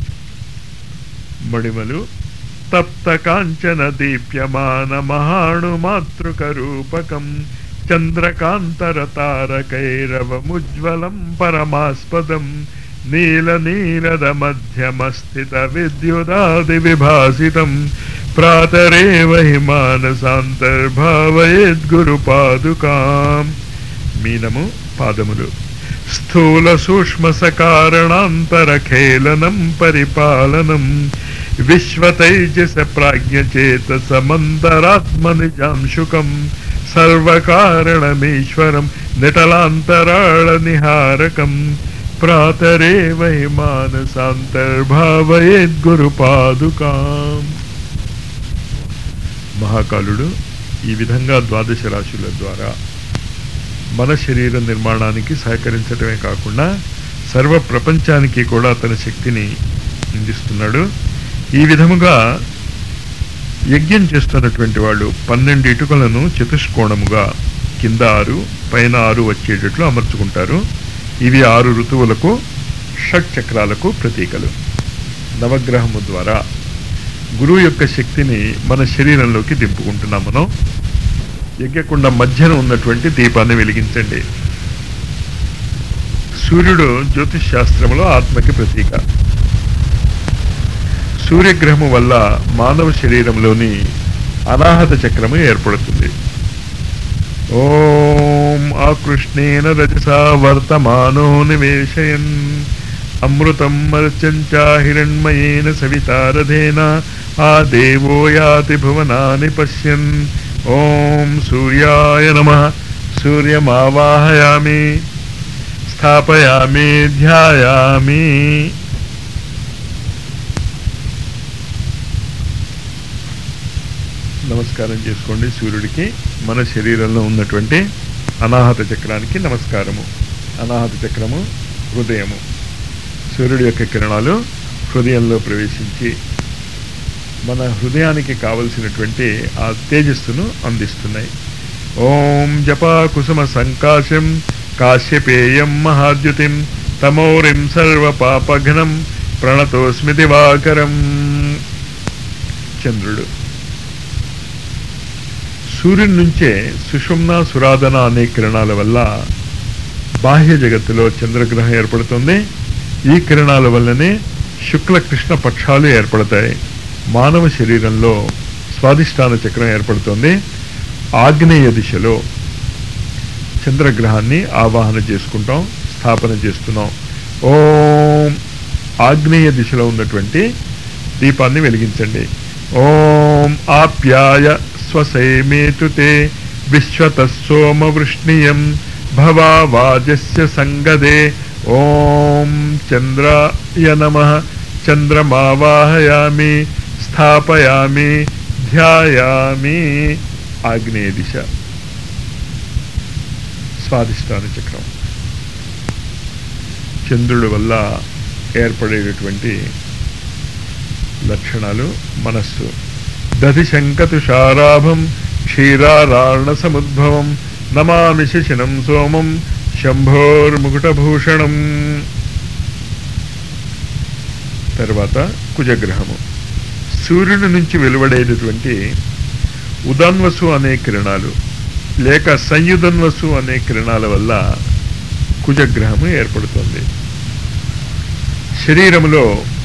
మడిమలు తప్త కాంచన దీప్యమాన మహాణు మాతృక రూపకం చంద్రకాంతర తారకైరవముజ్వలం పరమాస్పదం నీల నీరద మధ్యమస్థిత విద్యుదాది విభాసితం ప్రాతరేవ హి మానసాంతర్భావయేద్ గురు పాదుకాం. మీనము పాదములు స్థూల సూక్ష్మ సకారణాంతర ఖేళనం పరిపాలనం విశ్వతైజస ప్రాజ్ఞచేతస మంతరాత్మ నిజాంశుకం సర్వకారణమీశ్వరం నిటలాంతరాళ నిహారకం ప్రాతరేవ హి మానసాంతర్భావయేద్ గురు పాదుకాం. మహాకాలుడు ఈ విధంగా ద్వాదశ రాశుల ద్వారా మన శరీర నిర్మాణానికి సహకరించడమే కాకుండా సర్వ ప్రపంచానికి కూడా తన శక్తిని అందిస్తున్నాడు. ఈ విధముగా యజ్ఞం చేస్తున్నటువంటి వాళ్ళు పన్నెండు ఇటుకలను చతుష్కోణముగా కింద ఆరు పైన ఆరు వచ్చేటట్లు అమర్చుకుంటారు. ఇవి ఆరు ఋతువులకు షట్ చక్రాలకు ప్రతీకలు. నవగ్రహము ద్వారా గురువు యొక్క శక్తిని మన శరీరంలోకి దింపుకుంటున్నాం. మనం యజ్ఞకుండ మధ్యన ఉన్నటువంటి దీపాన్ని వెలిగించండి. సూర్యుడు జ్యోతిష్ శాస్త్రంలో ఆత్మకి ప్రతీక. సూర్యగ్రహము వల్ల మానవ శరీరంలోని అనాహత చక్రము ఏర్పడుతుంది. ఓం ఆకృష్ణేన రజసా వర్తమానో నివేశయన్ అమృతం మర్చంచ హిరణ్మయేన సవితారథేన ఆ దేవో యాతి భువనాని పశ్యన్. ఓం సూర్యాయ నమః. సూర్యమావాహయామి స్థాపయామి ధ్యాయామి. నమస్కారం చేసుకోండి సూర్యుడికి. మన శరీరంలో ఉన్నటువంటి అనాహత చక్రానికి నమస్కారము. అనాహత చక్రము హృదయము. సూర్యుడి యొక్క కిరణాలు హృదయంలో ప్రవేశించి మన హృదయానికి కావలసినటువంటి ఆ తేజస్సును అందిస్తున్నాయి. ఓం జపా కుసుమ సంకాశం కాశ్యపేయం మహాద్యుతిం తమోరిం సర్వ పాపఘ్నం ప్రణతోస్మి దివాకరం. చంద్రుడు సూర్యుడి నుంచే సుషుమ్న సురాధన అనే కిరణాల వల్ల బాహ్య జగత్తులో చంద్రగ్రహం ఏర్పడుతుంది. ఈ కిరణాల వల్లనే శుక్ల కృష్ణ పక్షాలు ఏర్పడతాయి. మానవ శరీరంలో స్వాదిష్టాన చక్రం ఏర్పడుతుంది. ఆగ్నేయ దిశలో చంద్రగ్రహాన్ని ఆవాహన చేసుకుంటాం, స్థాపన చేస్తున్నాం. ఓం ఆగ్నేయ దిశలో ఉన్నటువంటి దీపాన్ని వెలిగించండి. ఓం ఆప్యాయ స్వసైమేతుతే విశ్వత సోమ వృష్ణియం భవావాజస్య సంగదే. ఓం చంద్రాయ నమః. చంద్రమావాహయామి, స్థాపయామి, ధ్యాయామి. ఆగ్నేయ దిశ స్వాధిష్టాన చక్రం. చంద్రుడి వల్ల ఏర్పడేటటువంటి లక్షణాలు మనస్సు. దధి శంకతుషారాభం క్షీరారాణ సముద్భవం నమామి శశినం సోమం శంభోర్ముకుటభూషణం. తర్వాత కుజగ్రహము. సూర్యుని నుంచి వెలువడేటటువంటి ఉదాన్వసు అనే కిరణాలు లేక సంయుధన్వసు అనే కిరణాల వల్ల కుజగ్రహము ఏర్పడుతుంది. శరీరములో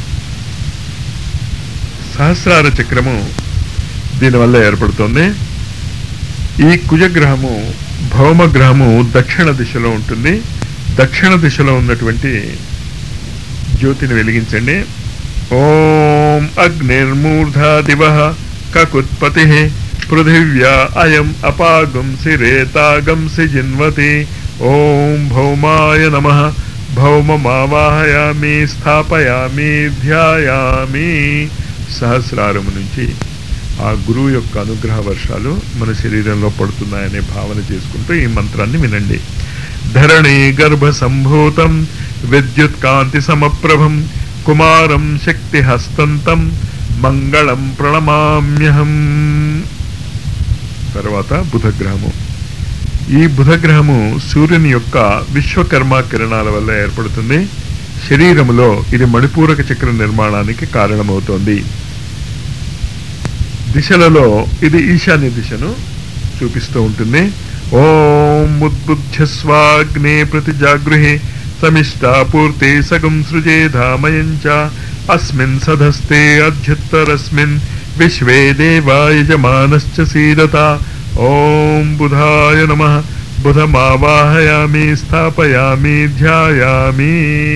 సహస్రార చక్రము దీనివల్ల ఏర్పడుతుంది. ఈ కుజగ్రహము భౌమగ్రహము దక్షిణ దిశలో ఉంటుంది. దక్షిణ దిశలో ఉన్నటువంటి జ్యోతిని వెలిగించండి. ఓం అగ్నిర్మూర్ధా దివః కకుత్పతి పృథివ్యా అయం అపాగంసి రేతాగంసి జిన్వతి. ఓం భౌమాయ నమః. భౌమమావాహయామి, స్థాపయామి, ధ్యాయామి. సహస్రారము నుంచి ఆ గురువు యొక్క అనుగ్రహ వర్షాలు మన శరీరంలో పడుతున్నాయనే భావన చేసుకుంటూ ఈ మంత్రాన్ని వినండి. ధరణి గర్భ సంభూతం విద్యుత్ కాంతి సమప్రభం కుమారం శక్తి హస్తంతం మంగళం ప్రణమామ్యహం. తర్వాత బుధగ్రహము. ఈ బుధగ్రహము సూర్యుని యొక్క విశ్వకర్మ కిరణాల వల్ల ఏర్పడుతుంది. శరీరములో ఇది మణిపూరక చక్ర నిర్మాణానికి కారణమవుతోంది. దిశలలో ఇది ఈశాన్య దిశను చూపిస్తూ ఉంటుంది. ఓం ఉద్బుధ్యస్వాగ్నే ప్రతి జాగృహి సమిష్టా పూర్తి సగం సృజేధామయంచ అస్మిన్ సధస్తే అధ్యుత్తరస్మిన్ విశ్వే దేవా యజమానశ్చ సీదత. ఓం బుధాయ నమః. బుధమావాహయామి, స్థాపయామి, ధ్యాయామి.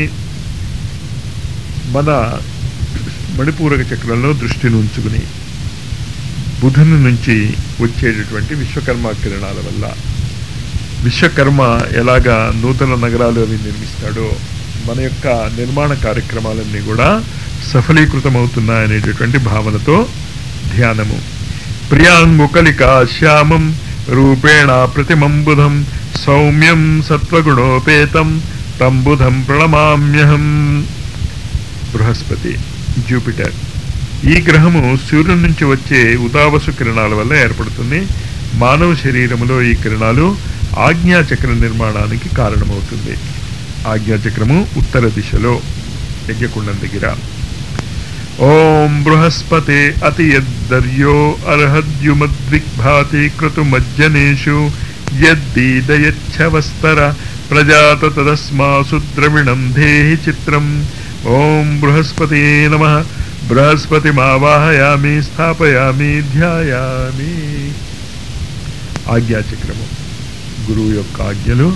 మన మణిపూరక చక్రంలో దృష్టిని ఉంచుకుని బుధుని నుంచి వచ్చేటటువంటి విశ్వకర్మ కిరణాల వల్ల విశ్వకర్మ ఎలాగా నూతన నగరాలు అవి నిర్మిస్తాడో మన యొక్క నిర్మాణ కార్యక్రమాలన్నీ కూడా సఫలీకృతమవుతున్నాయనేటటువంటి భావనతో ధ్యానము. ప్రియాంగుకలికా శ్యామం రూపేణ ప్రతిమం బుధం సౌమ్యం సత్వగుణోపేతం తం బుధం ప్రణమామ్యహం. బృహస్పతి, జూపిటర్. ఈ గ్రహము సూర్యుడి నుంచి వచ్చే ఉదావసు కిరణాల వల్ల ఏర్పడుతుంది. మానవ శరీరములో ఈ కిరణాలు ఆజ్ఞాచక్ర నిర్మాణానికి కారణమవుతుంది. ఆజ్ఞాచక్రము ఉత్తర దిశలో యజ్ఞకుండం దగ్గర. ఓం బృహస్పతే అతి యద్దర్యో అర్హద్యుమద్విగ్భాతి క్రతుమజ్జనేషు యద్దీదయచ్చవస్తర ప్రజాత తదస్మాసు ద్రవిణం దేహి చిత్రం. ఓం బృహస్పతే నమః. బృహస్పతిమావాహయామి, స్థాపయామి, ధ్యాయామి. ఆజ్ఞాచక్రము గురువు యొక్క ఆజ్ఞలు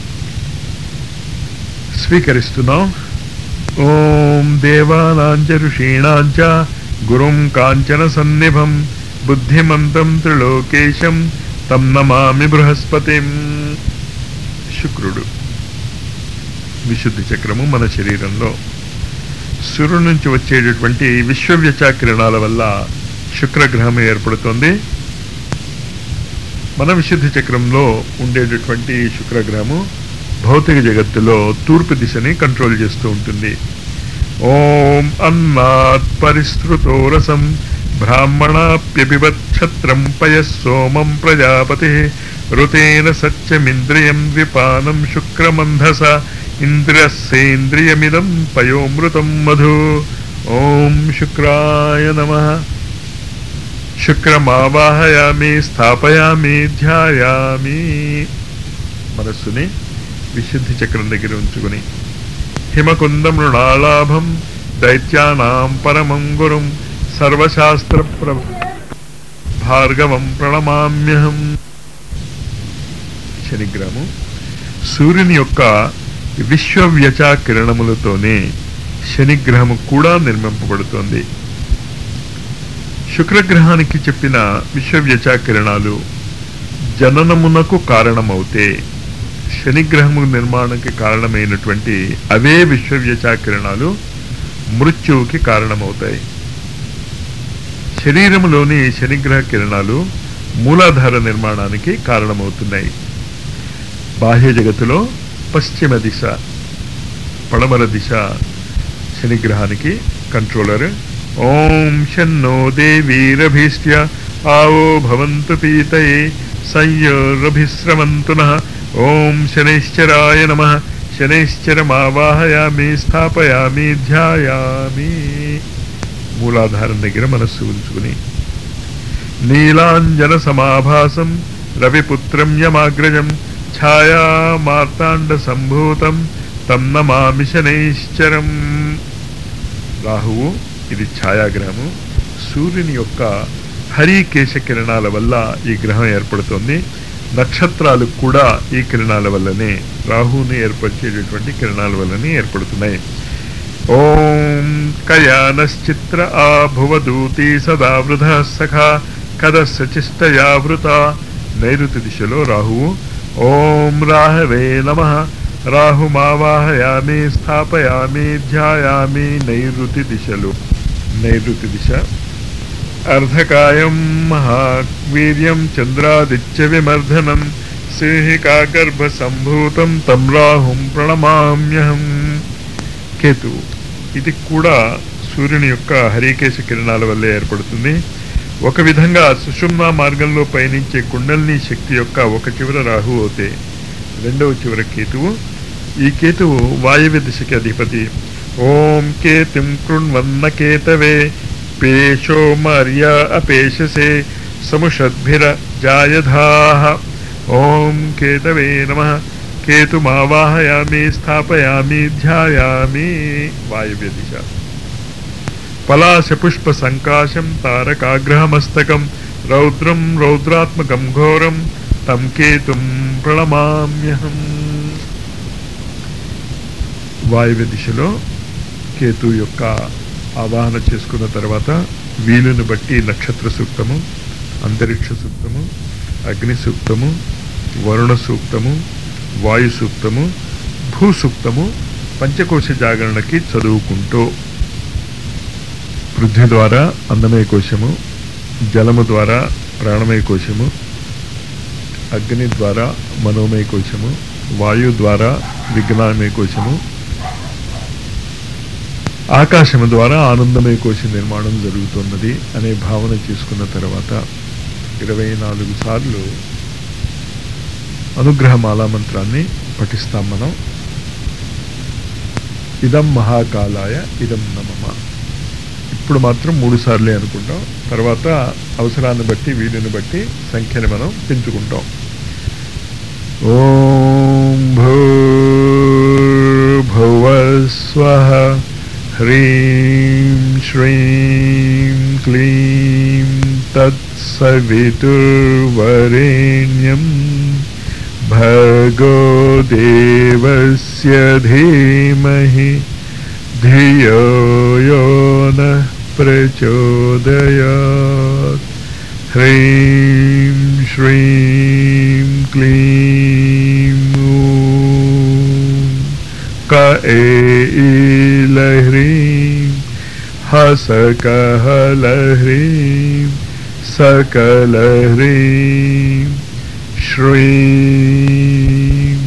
స్వీకరిస్తున్నాం. ఓం దేవానాంచ ఋషీణాంచ గురుం కాంచన సన్నిభం బుద్ధిమంతం త్రిలోకేశం తం నమామి బృహస్పతిం. శుక్రుడు. విశుద్ధి చక్రము మన శరీరంలో సూర్యుడి నుంచి వచ్చేటటువంటి విశ్వవ్యచ కిరణాల వల్ల శుక్రగ్రహం ఏర్పడుతుంది. మన విశుద్ధి చక్రంలో ఉండేటటువంటి శుక్రగ్రహము భౌతిక జగత్తులో తూర్పు దిశని కంట్రోల్ చేస్తూ ఉంటుంది. ఓం అన్నాత్ పరిస్తృతో రసం బ్రాహ్మణాప్యపిబత్ ఛత్రం పయస్సోమం ప్రజాపతి ఋతేన సత్యమింద్రియం విపానం శుక్రమంధస ఇంద్రియస్సేంద్రియమిదం పయోమృతం మధు. ఓం శుక్రాయ నమః. శుక్రమావాహయామి, స్థాపయామి, ధ్యాయామి. మనస్సుని విశుద్ధి చక్రం దగ్గర ఉంచుకుని హిమకుంద మృణాలాభం దైత్యానాం పరమం గురుం సర్వశాస్త్ర భార్గవం ప్రణమామ్యహం. శనిగ్రహము. సూర్యుని యొక్క విశ్వవ్యచ కిరణములతోనే శనిగ్రహము కూడా నిర్మింపబడుతోంది. శుక్రగ్రహానికి చెప్పిన విశ్వవ్యచ కిరణాలు జననమునకు కారణమవుతే శనిగ్రహము నిర్మాణానికి కారణమైనటువంటి అవే విశ్వవ్యచ కిరణాలు మృత్యువుకి కారణమవుతాయి. శరీరములోని శనిగ్రహ కిరణాలు మూలాధార నిర్మాణానికి కారణమవుతున్నాయి. బాహ్య జగత్తులో పశ్చిమ దిశ, పడమర దిశ శనిగ్రహానికి కంట్రోలర్. ఓం శన్నో దేవీరభీష్ట్య ఆవో భవంతు పీతయే సంయోరభిశ్రమంతు నః. ఓం శనైశ్చరాయ నమః. శనైశ్చరమావాహయామి స్థాపయామి ధ్యాయామి. మూలాధారం దగ్గర మనస్సు ఉంచుకుని నీలాంజన సమాభాసం రవిపుత్రం యమాగ్రజం ఛాయా మార్తాండ సంభూతం తం నమామి శనైశ్చరం. రాహువు ఇది ఛాయాగ్రహము. సూర్యుని యొక్క హరికేశ కిరణాల వల్ల ఈ గ్రహం ఏర్పడుతుంది. నక్షత్రాలు కూడా ఈ కిరణాల వల్లనే, రాహువుని ఏర్పరిచేటటువంటి కిరణాల వల్లనే ఏర్పడుతున్నాయి. ఓం కయానశ్చిత్ర ఆభువదూతి సదా వృధ సఖా కదస్య చిష్టయావృత. నైరుతి దిశలో రాహువు. ఓం రాహవే నమః. రాహుమావాహయామి స్థాపయామి ధ్యాయామి. నైరుతి దిశలో నైరుతి దిశ. అర్ధకాయం మహావీర్యం చంద్రాదిత్య విమర్ధనం సింహికా గర్భ సంభూతం తం రాహుం ప్రణమామ్యహం. కేతువు ఇది కూడా సూర్యుని యొక్క హరికేశ కిరణాల వల్లే ఏర్పడుతుంది. ఒక విధంగా సుషుమ్నా మార్గంలో పయనించే కుండలిని శక్తి యొక్క ఒక చివర రాహు అవుతే రెండవ చివర కేతువు. ఈ కేతువు వాయువ్య దిశకి అధిపతి. ఓం కేతుం కృణ్వన్న కేతవే పేషో మర్య అపేషసే సముషద్భిర జాయధాః. ఓం కేతవే నమః. కేతుమావాహయామి స్థాపయామి ధ్యాయామి. వాయువ్య దిశ. పలాశ పుష్ప సంకాశం తారకాగ్రహమస్తకం రౌద్రం రౌద్రాత్మకం ఘోరం తం కేతుం ప్రణమామ్యహం. వాయువ్య దిశలో కేతు యొక్క ఆవాహన చేసుకున్న తర్వాత వీలుని బట్టి నక్షత్ర సూక్తము, అంతరిక్ష సూక్తము, అగ్ని సూక్తము, వరుణ సూక్తము, వాయు సూక్తము, భూ సూక్తము పంచకోశ జాగరణకి చదువుకుంటూ పృథ్వీ ద్వారా అన్నమయ కోశము, జలము ద్వారా ప్రాణమయ కోశము, అగ్ని ద్వారా మనోమయ కోశము, వాయు ద్వారా విజ్ఞానమయ కోశము, ఆకాశము ద్వారా ఆనందమయ కోశ నిర్మాణం జరుగుతున్నది అనే భావన చేసుకున్న తర్వాత ఇరవై నాలుగు సార్లు అనుగ్రహ మాలా మంత్రాన్ని పఠిస్తాం మనం. ఇదం మహాకాలాయ ఇదం నమః. ఇప్పుడు మాత్రం మూడు సార్లే అనుకుంటాం. తర్వాత అవసరాన్ని బట్టి వీలుని బట్టి సంఖ్యని మనం పెంచుకుంటాం. ఓం భూర్భువస్వః హ్రీం శ్రీం క్లీం తత్సవితుర్వరేణ్యం భర్గో దేవస్య ధీమహి ధియో యో నః ప్రచోదయాత్. హ్రీం శ్రీం క్లీం క ఏలహ్రీం హసకహలహ్రీం సకలహ్రీం శ్రీం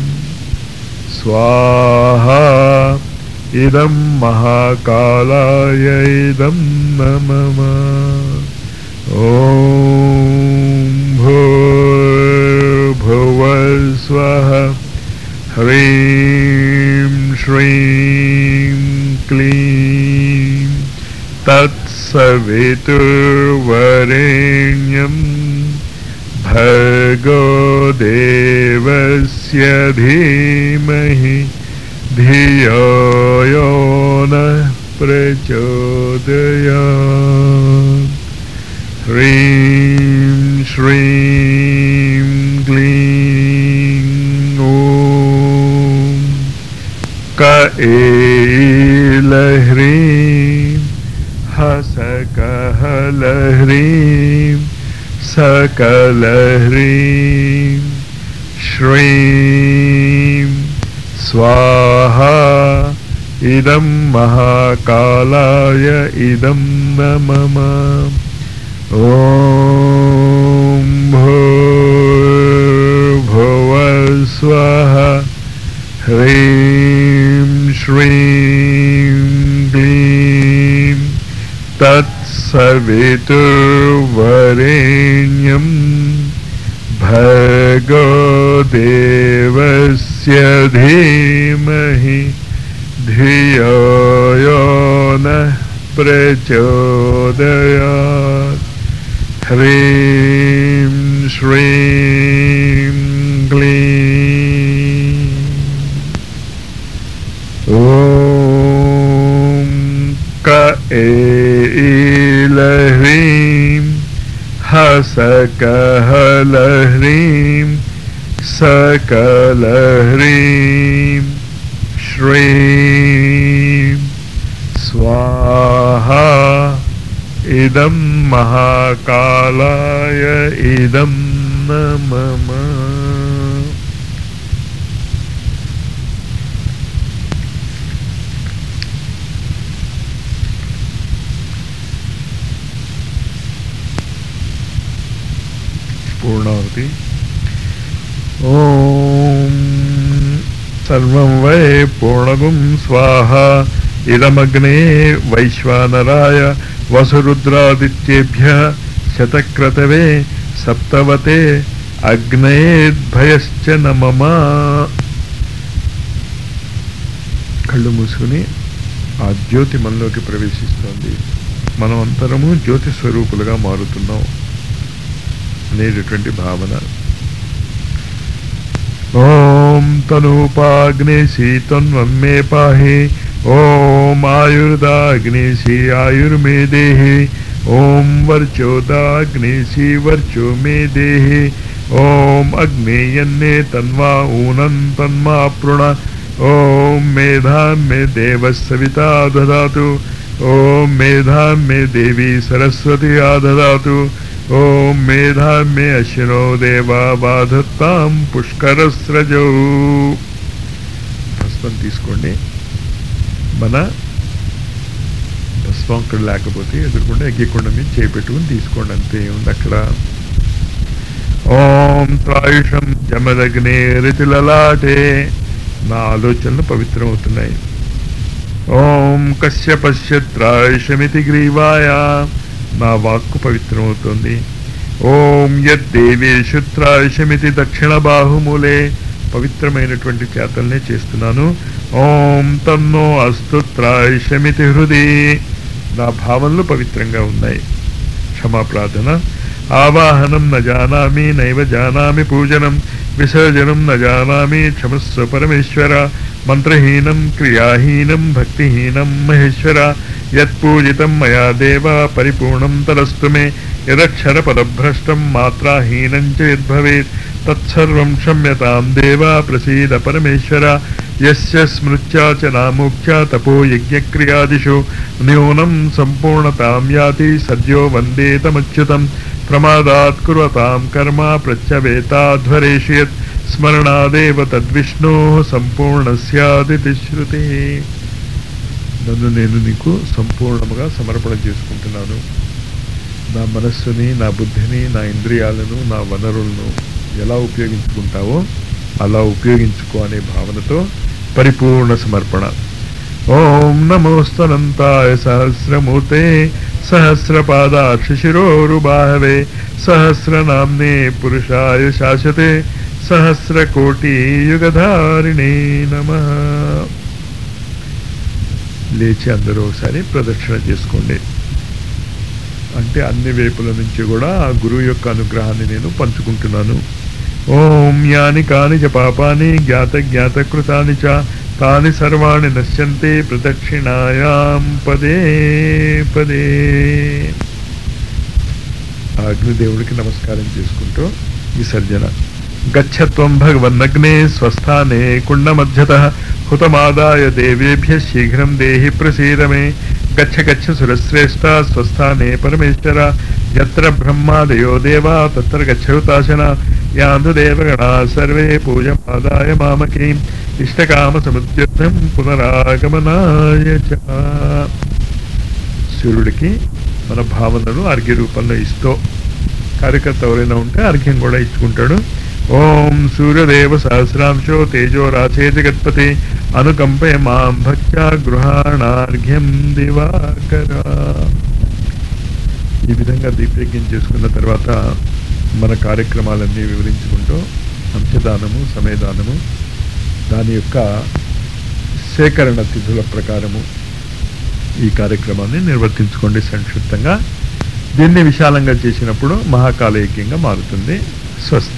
స్వాహా. ఇదం మహాకాలాయ ఇదం నమః. ఓం భూర్భువస్వః హ్రీం శ్రీం క్లీం తత్సవితుర్వరేణ్యం భర్గో దేవస్య ధీమహి ధియో యో నః ప్రచోదయాత్. హ్రీం శ్రీం క్లీం कएलह्रीं हसकहलह्रीं सकलह्रीं श्रीं स्वाहा इदं महाकालाय इदं न मम ॐ भूर्भुवः स्वः ह्रीं श्रीं क्लीं तत्सवितुर्वरेण्यं भर्गो देवस्य धीमहि धियो यो नः प्रचोदयात् ह्रीं श्रीं क्लीं ॐ कएलह्रीं हसकहलह्रीं सकलह्रीं श्रीं स्वाहा इदं महाकालाय इदं न मम पूर्णाहुति ॐ सर्वं वै पूर्णगुं स्वाहा इदमग्ने वैश्वानराय वसुरुद्रादित्येभ्यः शतक्रतवे सप्तवते अग्नेद्भयश्च न मम కళ్ళు మూసుకుని ఆ జ్యోతి మనలోకి ప్రవేశిస్తోంది. మనం అంతరము జ్యోతి స్వరూపులుగా మారుతున్నాం అనేటటువంటి భావన. ఓం తనూపాగ్నేసి తన్వన్మే పాహి ఓం ఆయుర్దాగ్నేసి ఆయుర్మే దేహి ఓం వర్చోదాగ్నేసి వర్చో మే దేహి ఓం అగ్నేయన్నే తన్వా ఊనం తన్మా పృణ ఓం మేధాం మే దేవః సవితా దదాతు ఓం మేధాం మే దేవి సరస్వతి ఆదదాతు ఓం మేధాం మే అశ్వినో దేవా బాధత్తాం పుష్కరస్రజౌ. భస్మం తీసుకోండి. మన భస్మం అక్కడ లేకపోతే ఎదురుకుండా ఎగ్గకుండా మీద చేపెట్టుకుని తీసుకోండి, అంతే ఉంది అక్కడ. ఓం త్రాయుషం జమదగ్నే రితిలలాటే, నా ఆలోచనలు పవిత్రమవుతున్నాయి. ఓం కశ్యపశ్య త్రాయుషమితి గ్రీవాయ, నా వాక్కు పవిత్రమవుతుంది. ఓం యద్దేవేషు త్రాయుషమితి దక్షిణ బాహుమూలే, పవిత్రమైనటువంటి చేతల్నే చేస్తున్నాను. ఓం తన్నో అస్తు త్రాయుషమితి హృది, నా భావనలు పవిత్రంగా ఉన్నాయి. క్షమా ప్రార్థన. ఆవాహనం న జానామి నైవ జానామి పూజనం విసర్జనం న జానామి క్షమస్వ పరమేశ్వర. మంత్రహీనం క్రియాహీనం భక్తిహీనం మహేశ్వర. యత్పూజితం మయా దేవ పరిపూర్ణం తదస్తు మే. యదక్షర పదభ్రష్టం మాత్రాహీనం చ యద్భవేత్ తత్సర్వం క్షమ్యతాం దేవ ప్రసీద పరమేశ్వర. యస్య స్మృత్యా చ నామోక్త్యా తపో యజ్ఞక్రియాదిషు న్యూనం సంపూర్ణతాం యాతి సద్యో వందే తమచ్యుతం. ప్రమాదాత్ కుర్వతాం కర్మ ప్రత్యవేతాధ్వరేషు యత్ స్మరణాదేవ తద్విష్ణోః సంపూర్ణస్యాదితి శ్రుతి. నన్ను నేను నీకు సంపూర్ణముగా సమర్పణ చేసుకుంటున్నాను. నా మనస్సుని, నా బుద్ధిని, నా ఇంద్రియాలను, నా వనరులను ఎలా ఉపయోగించుకుంటావో అలా ఉపయోగించుకో అనే భావనతో పరిపూర్ణ సమర్పణ. ఓం నమోస్తనంతాయ సహస్రమూర్తే సహస్రపాదాక్ష శిరోరుబాహవే సహస్రనామ్నే పురుషాయ శాశ్వతే సహస్రకోటి యుగధారిణే నమః. లేచి అందరూ ఒకసారి ప్రదక్షిణ చేసుకోండి. అంటే అన్ని వైపుల నుంచి కూడా ఆ గురువు యొక్క అనుగ్రహాన్ని నేను పంచుకుంటున్నాను. ఓం యాని కాని చ పాపాని జ్ఞాత జ్ఞాత కృతాని చ తాని సర్వాణి నశ్యంతే ప్రదక్షిణాయాం పదే పదే. అగ్నిదేవుడికి నమస్కారం చేసుకుంటూ విసర్జన. గచ్చత్వం భగవన్నగ్నే స్వస్థానే కుండమధ్యతః హుతమాదాయ దేవేభ్య శీఘ్రం దేహి ప్రసీదమే. గచ్చ గచ్చ సురశ్రేష్ఠ స్వస్థానే పరమేశ్వర యత్ర బ్రహ్మాదయో దేవా తత్ర గచ్చయుతాశన యాందు దేవగణా సర్వే పూజమాదాయ మామకీం ఇష్టకామ సముద్యర్థం పునరాగమనాయ చ. సూర్యుడికి మన భావనలు అర్ఘ్య రూపంలో ఇస్తూ కార్యకర్త ఎవరైనా ఉంటే అర్ఘ్యం కూడా ఇచ్చుకుంటాడు. ఓం సూర్యదేవ సహస్రాంశో తేజో రాచే జగత్పతి అనుకంపయ మాం భక్త్యా గృహాణార్ఘ్యం దివాకర. ఈ విధంగా దీపయజ్ఞం చేసుకున్న తర్వాత మన కార్యక్రమాలన్నీ వివరించుకుంటూ అంశదానము సమయదానము దాని యొక్క సేకరణ తిథుల ప్రకారము ఈ కార్యక్రమాన్ని నిర్వర్తించుకోండి సంక్షిప్తంగా. దీన్ని విశాలంగా చేసినప్పుడు మహాకాలయజ్ఞంగా మారుతుంది. స్వస్తి.